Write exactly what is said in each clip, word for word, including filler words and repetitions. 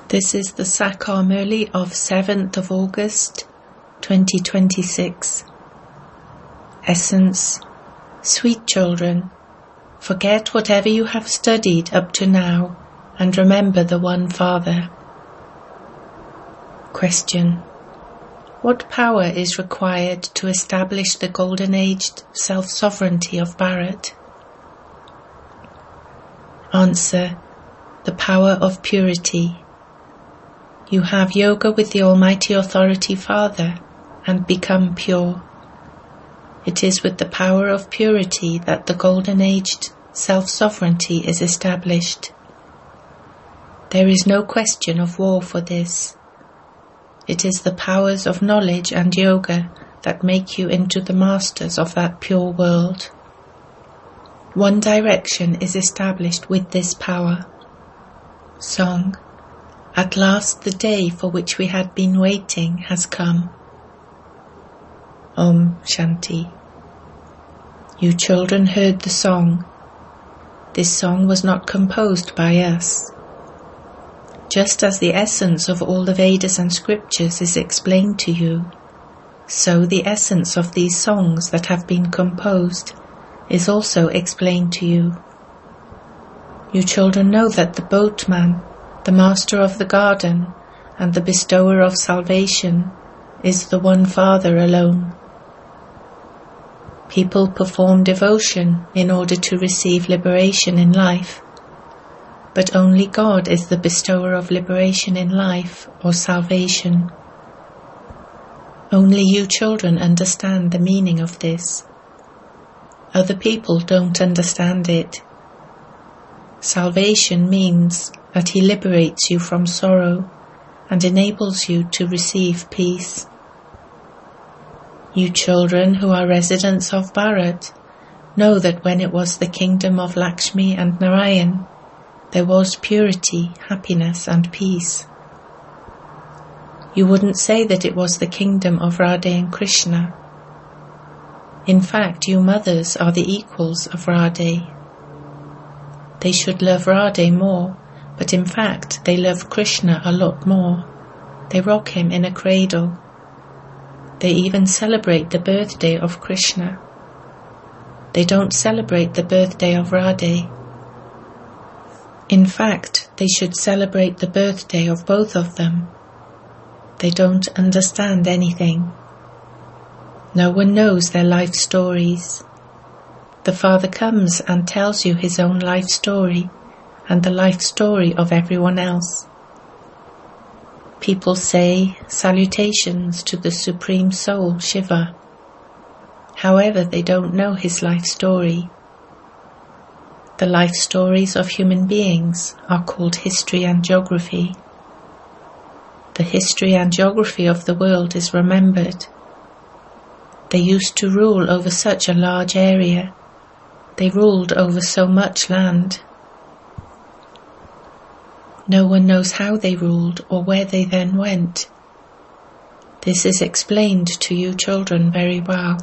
This is the Sakar Murli of seventh of August, twenty twenty-six. Essence: Sweet children, forget whatever you have studied up to now and remember the One Father. Question: What power is required to establish the golden-aged self-sovereignty of Bharat? Answer: The power of purity. You have yoga with the Almighty Authority Father and become pure. It is with the power of purity that the golden-aged self-sovereignty is established. There is no question of war for this. It is the powers of knowledge and yoga that make you into the masters of that pure world. One direction is established with this power. Song: At last the day for which we had been waiting has come. Om Shanti. You children heard the song. This song was not composed by us. Just as the essence of all the Vedas and scriptures is explained to you, so the essence of these songs that have been composed is also explained to you. You children know that the boatman, the master of the garden, and the bestower of salvation is the One Father alone. People perform devotion in order to receive liberation in life, but only God is the bestower of liberation in life or salvation. Only you children understand the meaning of this. Other people don't understand it. Salvation means that He liberates you from sorrow and enables you to receive peace. You children who are residents of Bharat know that when it was the kingdom of Lakshmi and Narayan, there was purity, happiness and peace. You wouldn't say that it was the kingdom of Radha and Krishna. In fact, you mothers are the equals of Radha. They should love Radha more, but in fact they love Krishna a lot more. They rock him in a cradle. They even celebrate the birthday of Krishna. They don't celebrate the birthday of Radha. In fact, they should celebrate the birthday of both of them. They don't understand anything. No one knows their life stories. The Father comes and tells you His own life story and the life story of everyone else. People say salutations to the Supreme Soul, Shiva. However, they don't know his life story. The life stories of human beings are called history and geography. The history and geography of the world is remembered. They used to rule over such a large area. They ruled over so much land. No one knows how they ruled or where they then went. This is explained to you children very well.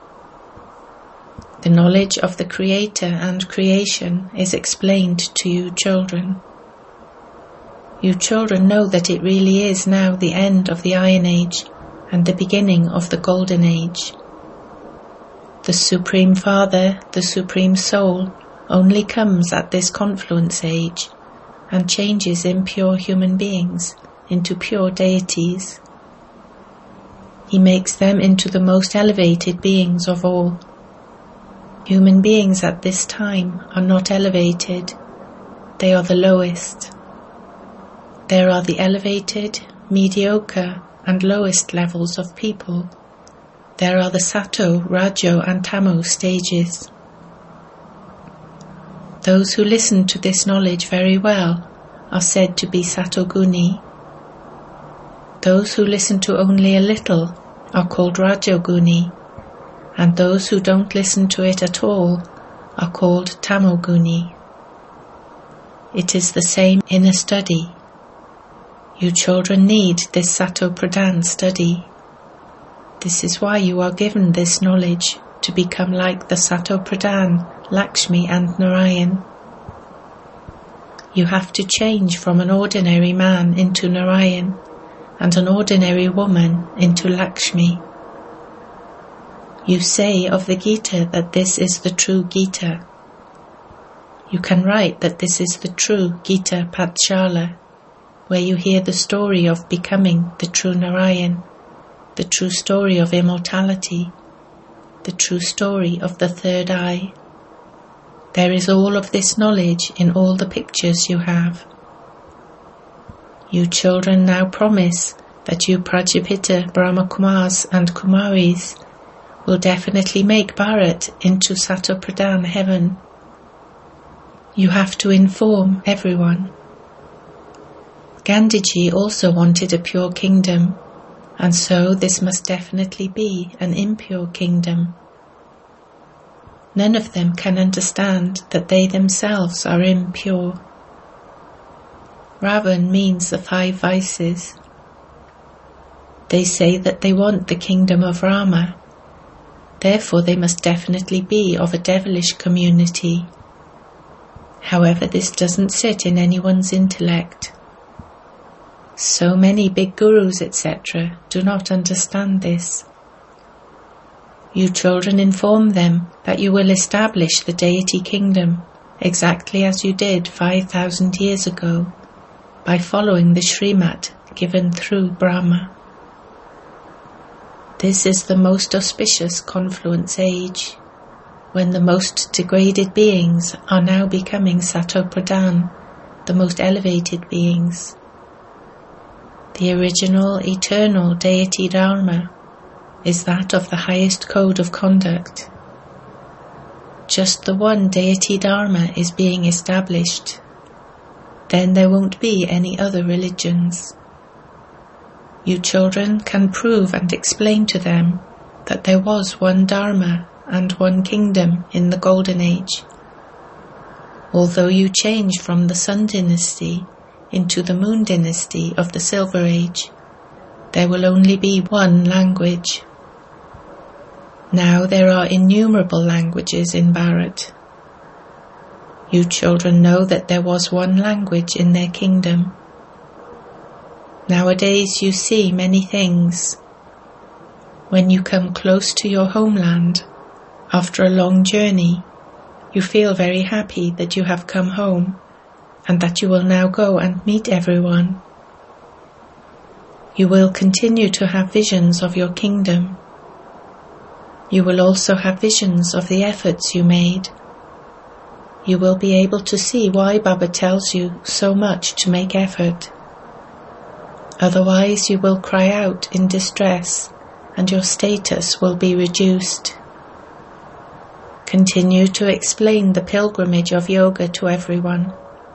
The knowledge of the Creator and creation is explained to you children. You children know that it really is now the end of the Iron Age and the beginning of the Golden Age. The Supreme Father, the Supreme Soul, only comes at this confluence age and changes impure human beings into pure deities. He makes them into the most elevated beings of all. Human beings at this time are not elevated. They are the lowest. There are the elevated, mediocre and lowest levels of people. There are the Sato, Rajo and Tamo stages. Those who listen to this knowledge very well are said to be Satoguni. Those who listen to only a little are called Rajoguni, and those who don't listen to it at all are called Tamoguni. It is the same in a study. You children need this Sato Pradhan study. This is why you are given this knowledge, to become like the Sato Pradhan, Lakshmi and Narayan. You have to change from an ordinary man into Narayan and an ordinary woman into Lakshmi. You say of the Gita that this is the true Gita. You can write that this is the true Gita Pathshala, where you hear the story of becoming the true Narayan, the true story of immortality, the true story of the third eye. There is all of this knowledge in all the pictures you have. You children now promise that you Prajapita Brahmakumars and Kumaris will definitely make Bharat into Satopradhan heaven. You have to inform everyone. Gandhiji also wanted a pure kingdom, and so this must definitely be an impure kingdom. None of them can understand that they themselves are impure. Ravan means the five vices. They say that they want the kingdom of Rama, therefore they must definitely be of a devilish community. However, this doesn't sit in anyone's intellect. So many big gurus, et cetera do not understand this. You children inform them that you will establish the deity kingdom exactly as you did five thousand years ago by following the Srimat given through Brahma. This is the most auspicious confluence age, when the most degraded beings are now becoming Satopradhan, the most elevated beings. The original eternal deity Dharma is that of the highest code of conduct. Just the one deity Dharma is being established. Then there won't be any other religions. You children can prove and explain to them that there was one Dharma and one kingdom in the Golden Age. Although you change from the Sun Dynasty into the Moon Dynasty of the Silver Age, there will only be one language. Now there are innumerable languages in Bharat. You children know that there was one language in their kingdom. Nowadays you see many things. When you come close to your homeland, after a long journey, you feel very happy that you have come home and that you will now go and meet everyone. You will continue to have visions of your kingdom. You will also have visions of the efforts you made. You will be able to see why Baba tells you so much to make effort. Otherwise you will cry out in distress and your status will be reduced. Continue to explain the pilgrimage of yoga to everyone.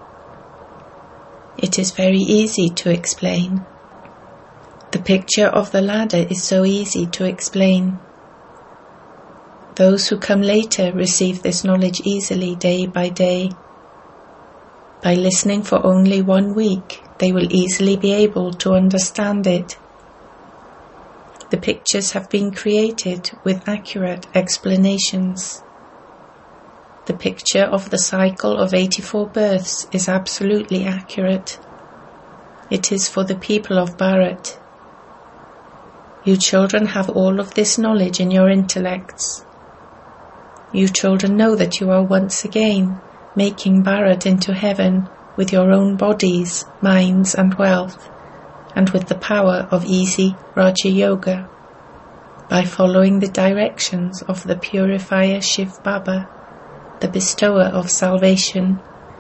It is very easy to explain. The picture of the ladder is so easy to explain. Those who come later receive this knowledge easily day by day. By listening for only one week, they will easily be able to understand it. The pictures have been created with accurate explanations. The picture of the cycle of eighty-four births is absolutely accurate. It is for the people of Bharat. You children have all of this knowledge in your intellects. You children know that you are once again making Bharat into heaven with your own bodies, minds and wealth, and with the power of easy Raja Yoga, by following the directions of the purifier Shiv Baba, the bestower of salvation.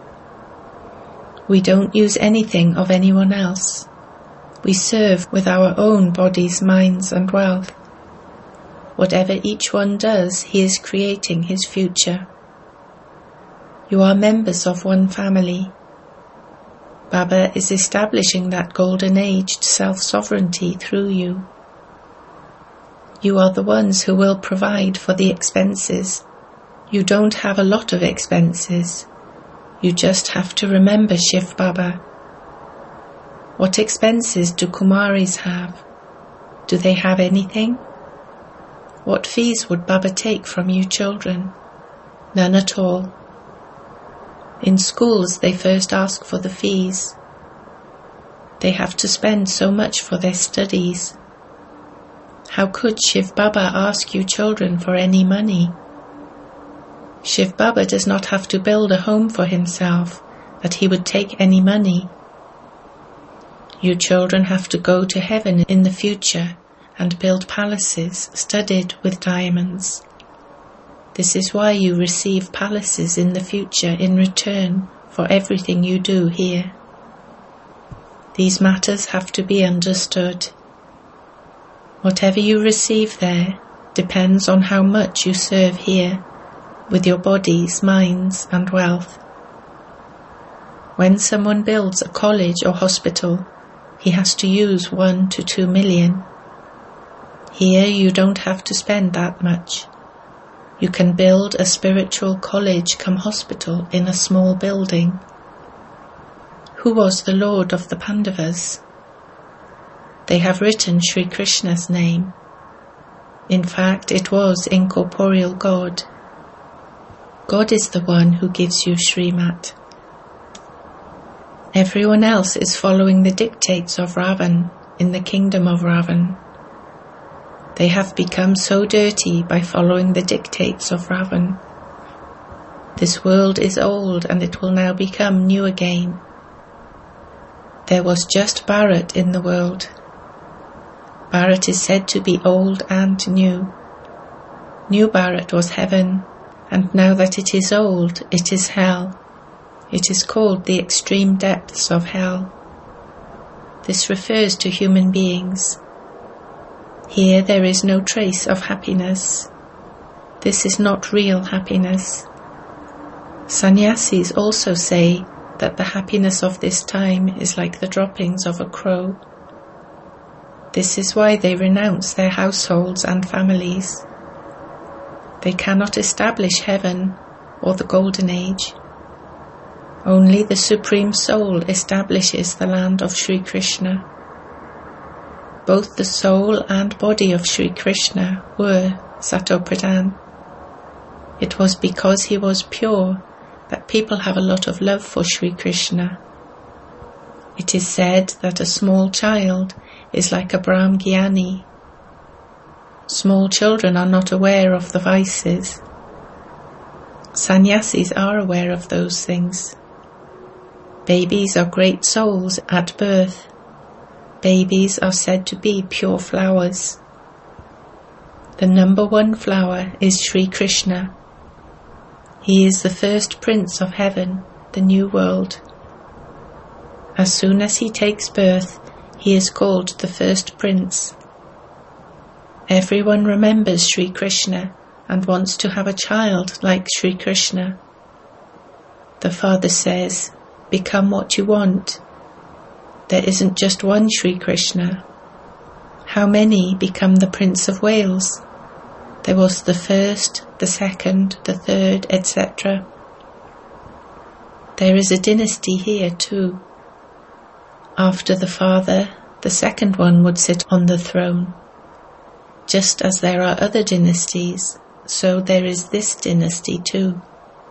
We don't use anything of anyone else. We serve with our own bodies, minds and wealth. Whatever each one does, he is creating his future. You are members of one family. Baba is establishing that golden-aged self-sovereignty through you. You are the ones who will provide for the expenses. You don't have a lot of expenses. You just have to remember Shiv Baba. What expenses do Kumaris have? Do they have anything? What fees would Baba take from you children? None at all. In schools they first ask for the fees. They have to spend so much for their studies. How could Shiv Baba ask you children for any money? Shiv Baba does not have to build a home for himself that he would take any money. You children have to go to heaven in the future and build palaces studded with diamonds. This is why you receive palaces in the future in return for everything you do here. These matters have to be understood. Whatever you receive there depends on how much you serve here with your bodies, minds, and wealth. When someone builds a college or hospital, he has to use one to two million. Here you don't have to spend that much. You can build a spiritual college come hospital in a small building. Who was the Lord of the Pandavas? They have written Sri Krishna's name. In fact, it was incorporeal God. God is the one who gives you Srimat. Everyone else is following the dictates of Ravan in the kingdom of Ravan. They have become so dirty by following the dictates of Ravan. This world is old and it will now become new again. There was just Bharat in the world. Bharat is said to be old and new. New Bharat was heaven, and now that it is old, it is hell. It is called the extreme depths of hell. This refers to human beings. Here there is no trace of happiness. This is not real happiness. Sannyasis also say that the happiness of this time is like the droppings of a crow. This is why they renounce their households and families. They cannot establish heaven or the golden age. Only the Supreme Soul establishes the land of Sri Krishna. Both the soul and body of Sri Krishna were Satopradhan. It was because he was pure that people have a lot of love for Sri Krishna. It is said that a small child is like a Brahmgyani. Small children are not aware of the vices. Sannyasis are aware of those things. Babies are great souls at birth. Babies are said to be pure flowers. The number one flower is Sri Krishna. He is the first prince of heaven, the new world. As soon as he takes birth, he is called the first prince. Everyone remembers Sri Krishna and wants to have a child like Sri Krishna. The father says, "Become what you want." There isn't just one Sri Krishna. How many become the Prince of Wales? There was the first, the second, the third, et cetera. There is a dynasty here too. After the father, the second one would sit on the throne. Just as there are other dynasties, so there is this dynasty too.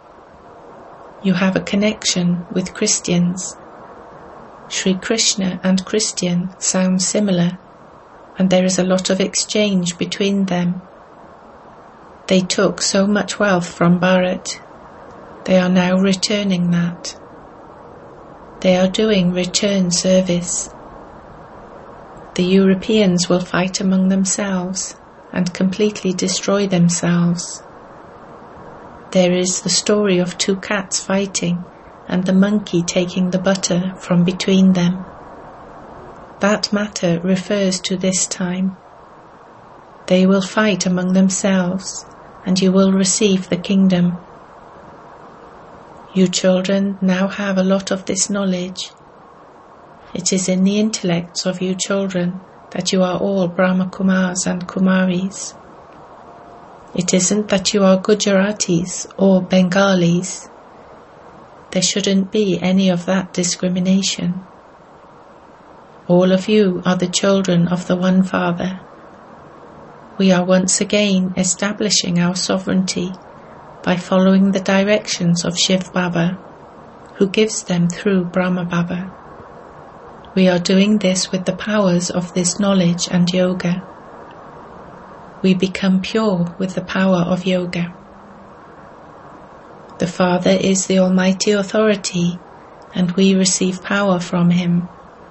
You have a connection with Christians. Sri Krishna and Christian sound similar, and there is a lot of exchange between them. They took so much wealth from Bharat. They are now returning that. They are doing return service. The Europeans will fight among themselves and completely destroy themselves. There is the story of two cats fighting and the monkey taking the butter from between them. That matter refers to this time. They will fight among themselves, and you will receive the kingdom. You children now have a lot of this knowledge. It is in the intellects of you children that you are all Brahma Kumars and Kumaris. It isn't that you are Gujaratis or Bengalis. There shouldn't be any of that discrimination. All of you are the children of the one Father. We are once again establishing our sovereignty by following the directions of Shiv Baba. who gives them through Brahma Baba. We are doing this with the powers of this knowledge and yoga. We become pure with the power of yoga. The Father is the Almighty Authority, and we receive power from Him.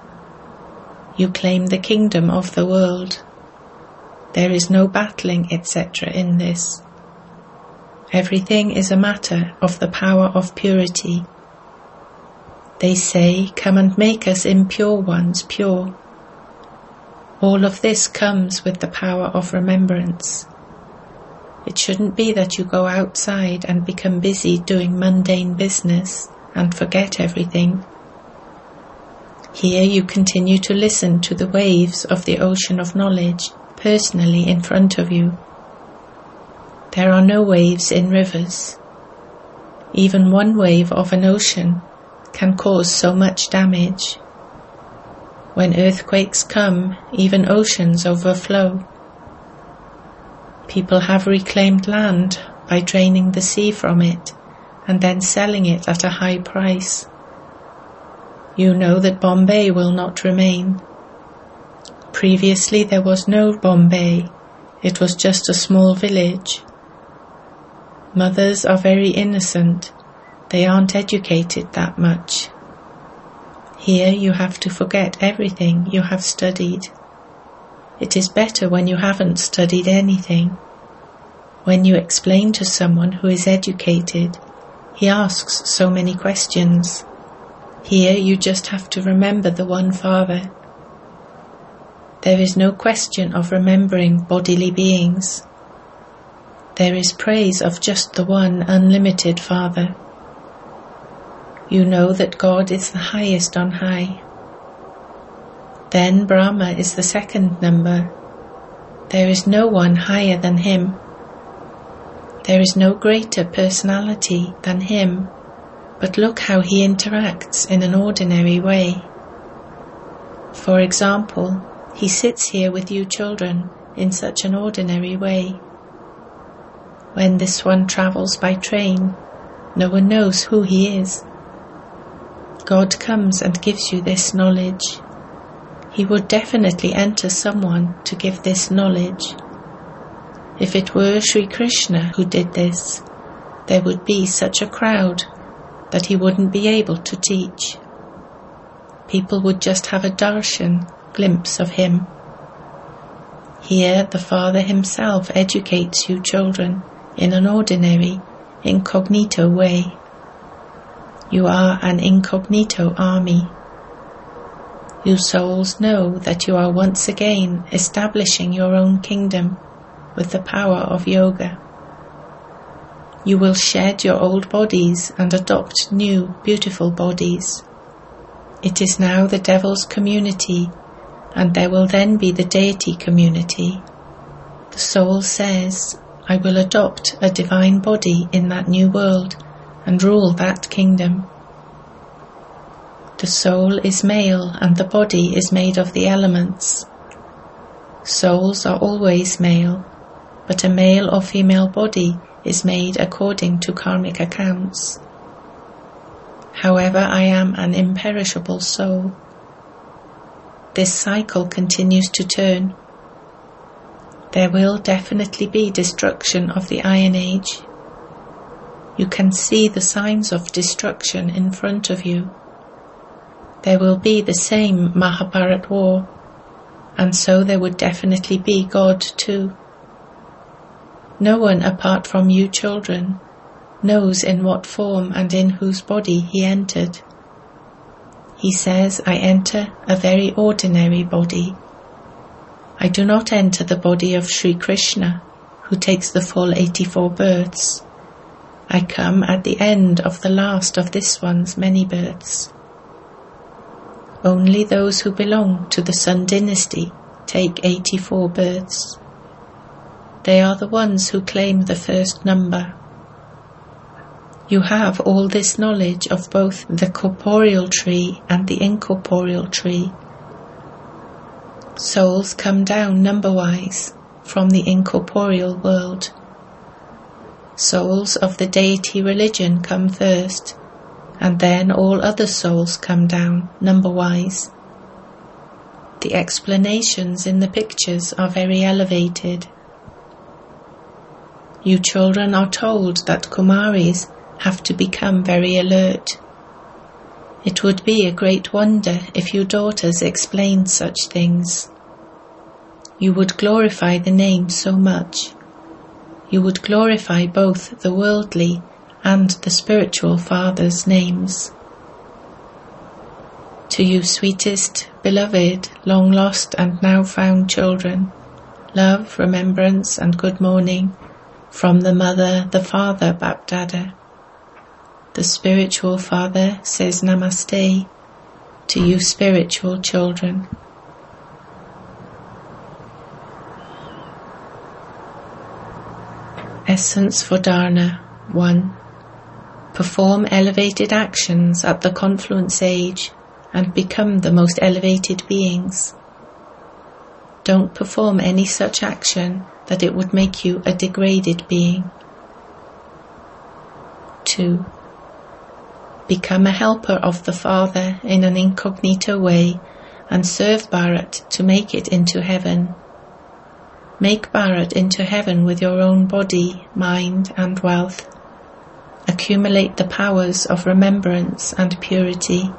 You claim the kingdom of the world. There is no battling, et cetera in this. Everything is a matter of the power of purity. They say, "Come and make us impure ones pure." All of this comes with the power of remembrance. It shouldn't be that you go outside and become busy doing mundane business and forget everything. Here you continue to listen to the waves of the ocean of knowledge personally in front of you. There are no waves in rivers. Even one wave of an ocean can cause so much damage. When earthquakes come, even oceans overflow. People have reclaimed land by draining the sea from it and then selling it at a high price. You know that Bombay will not remain. Previously there was no Bombay. It was just a small village. Mothers are very innocent. They aren't educated that much. Here you have to forget everything you have studied. It is better when you haven't studied anything. When you explain to someone who is educated, he asks so many questions. Here you just have to remember the one Father. There is no question of remembering bodily beings. There is praise of just the one unlimited Father. You know that God is the highest on high. Then Brahma is the second number. There is no one higher than him. There is no greater personality than him, but look how he interacts in an ordinary way. For example, he sits here with you children in such an ordinary way. When this one travels by train, no one knows who he is. God comes and gives you this knowledge. He would definitely enter someone to give this knowledge. If it were Sri Krishna who did this, there would be such a crowd that he wouldn't be able to teach. People would just have a darshan, glimpse of him. Here the Father himself educates you children in an ordinary, incognito way. You are an incognito army. You souls know that you are once again establishing your own kingdom with the power of yoga. You will shed your old bodies and adopt new, beautiful bodies. It is now the devil's community, and there will then be the deity community. The soul says, "I will adopt a divine body in that new world and rule that kingdom." The soul is male and the body is made of the elements. Souls are always male, but a male or female body is made according to karmic accounts. However, I am an imperishable soul. This cycle continues to turn. There will definitely be destruction of the Iron Age. You can see the signs of destruction in front of you. There will be the same Mahabharat war, and so there would definitely be God too. No one apart from you children knows in what form and in whose body he entered. He says, "I enter a very ordinary body. I do not enter the body of Sri Krishna, who takes the full eighty-four births. I come at the end of the last of this one's many births." Only those who belong to the Sun dynasty take eighty-four births. They are the ones who claim the first number. You have all this knowledge of both the corporeal tree and the incorporeal tree. Souls come down number-wise from the incorporeal world. Souls of the deity religion come first, and then all other souls come down, number-wise. The explanations in the pictures are very elevated. You children are told that Kumaris have to become very alert. It would be a great wonder if you daughters explained such things. You would glorify the name so much. You would glorify both the worldly and the spiritual Father's names. To you sweetest, beloved, long lost and now found children, love, remembrance and good morning from the Mother, the Father, Bapdada. The spiritual Father says Namaste to you spiritual children. Essence for Dharna one. Perform elevated actions at the confluence age and become the most elevated beings. Don't perform any such action that it would make you a degraded being. two. Become a helper of the Father in an incognito way and serve Bharat to make it into heaven. Make Bharat into heaven with your own body, mind and wealth. Accumulate the powers of remembrance and purity.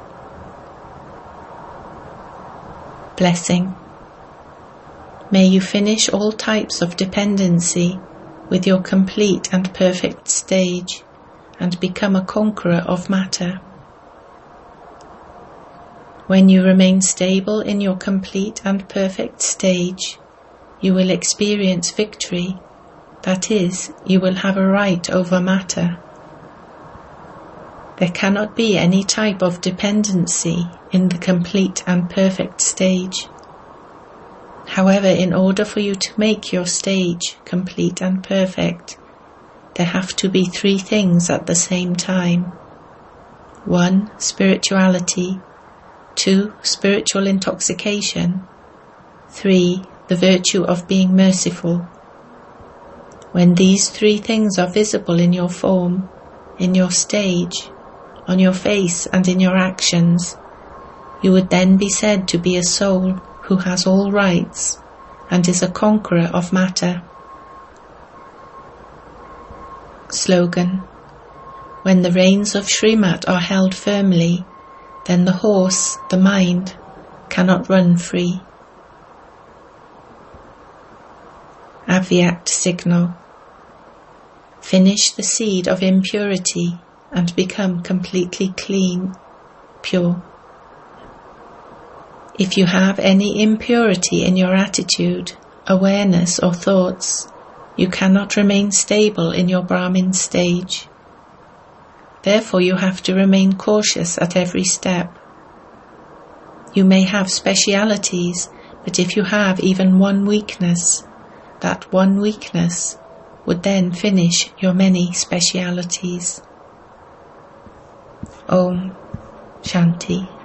Blessing. May you finish all types of dependency with your complete and perfect stage and become a conqueror of matter. When you remain stable in your complete and perfect stage, you will experience victory, that is, you will have a right over matter. There cannot be any type of dependency in the complete and perfect stage. However, in order for you to make your stage complete and perfect, there have to be three things at the same time. One, spirituality. Two, spiritual intoxication. Three, the virtue of being merciful. When these three things are visible in your form, in your stage, on your face and in your actions, you would then be said to be a soul who has all rights and is a conqueror of matter. Slogan. When the reins of Srimad are held firmly, then the horse, the mind, cannot run free. Avyakt signal. Finish the seed of impurity and become completely clean, pure. If you have any impurity in your attitude, awareness or thoughts, you cannot remain stable in your Brahmin stage. Therefore you have to remain cautious at every step. You may have specialities, but if you have even one weakness, that one weakness would then finish your many specialities. Om Shanti.